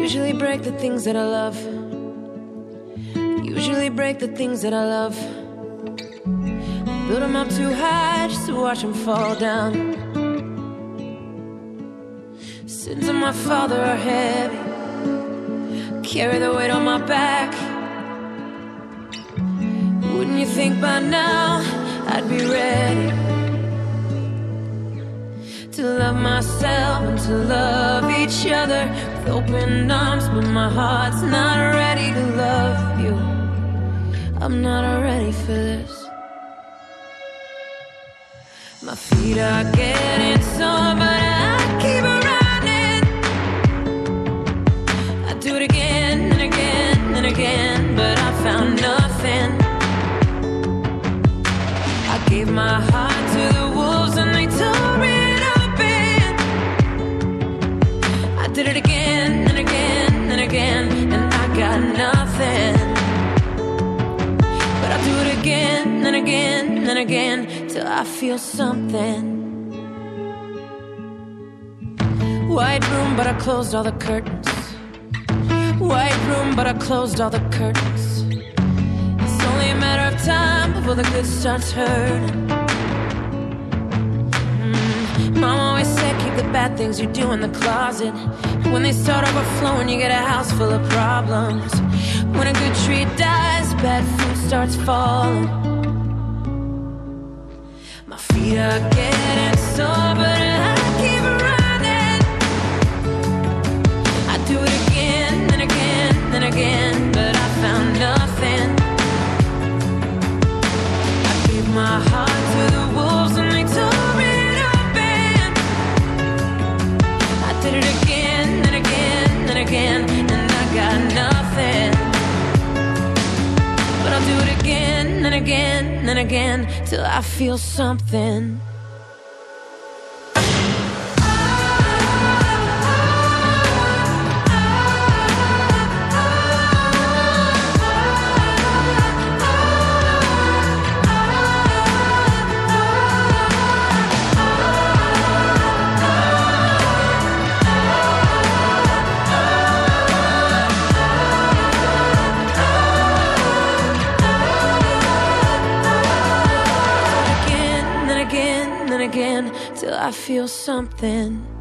Usually break the things that I love. Usually break the things that I love. Build them up too high just to watch them fall down. Sins of my father are heavy, carry the weight on my back. Wouldn't you think by now I'd be ready to love myself and to love each other with open arms? But my heart's not ready to love you. I'm not ready for this. My feet are getting sore, but I keep running. I do it again and again and again, but I found nothing. I gave my heart to the wolves and they tore it open. I did it again and again and again, and I got nothing. But I'll do it again and again and again till I feel something. White room, but I closed all the curtains. White room, but I closed all the curtains. It's only a matter of time before the good starts hurting. Mom always said keep the bad things you do in the closet. When they start overflowing, you get a house full of problems. When a good tree dies, bad fruit starts falling. My feet are getting sore, but I keep running. I do it again and again and again, but I found nothing. I gave my heart to the wolves and they tore it open. I did it again and again and again, and I got nothing. But I'll do it again and again and again till I feel something. Again till I feel something.